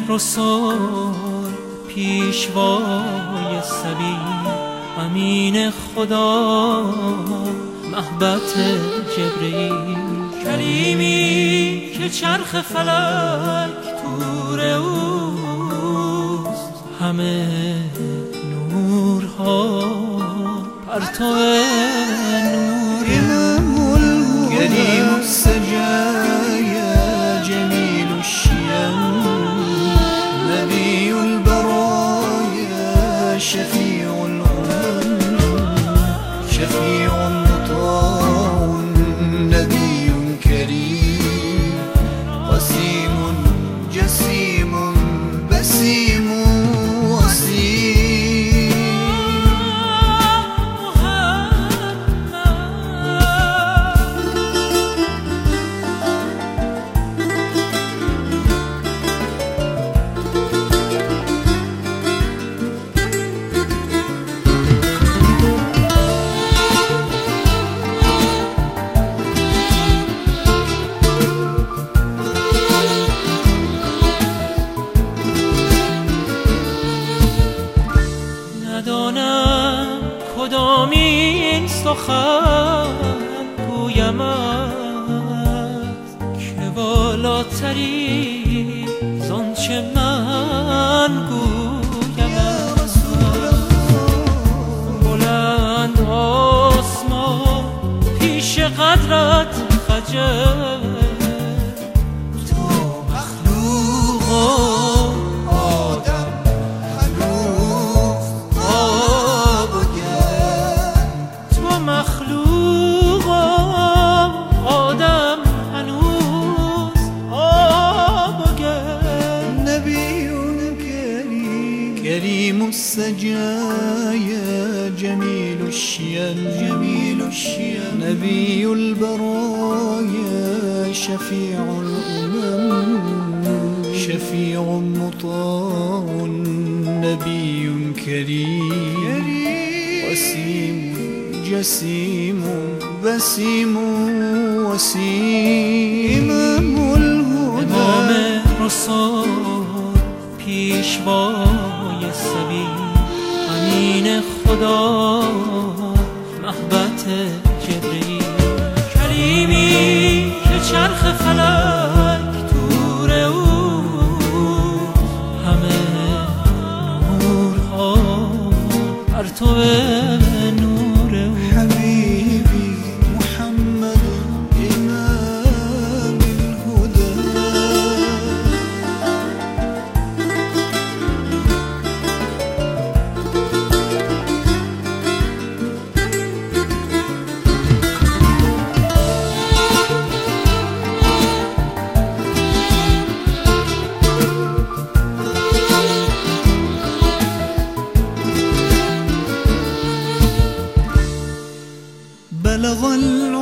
رسول پیشوای سبی امین خدا محبت جبرئیل کلیمی که چرخ فلک تور اوست همه نورها پرتو نور كريم السجايا جميل الشيم نبي البرايا شفيع الأمم شفيع مطاع نبي كريم قسيم جسيم بسيم ندانم کدامین سخن گویمت که بالاتری زانچه من گویمت بلند آسمان پیش قدرت خجل تو مخلوق كريم السجايا جميل الشيم نبي البرايا شفيع الأمم شفيع مطاع نبي كريم وسيم جسيم بسيم وسيم امام رسول پیشوای سبی امین خدا محبت جبرئیل کلیمی که چرخ فلک تور او همه نورها پرتو نور او حبيبي محمد إمام الهدى بلغ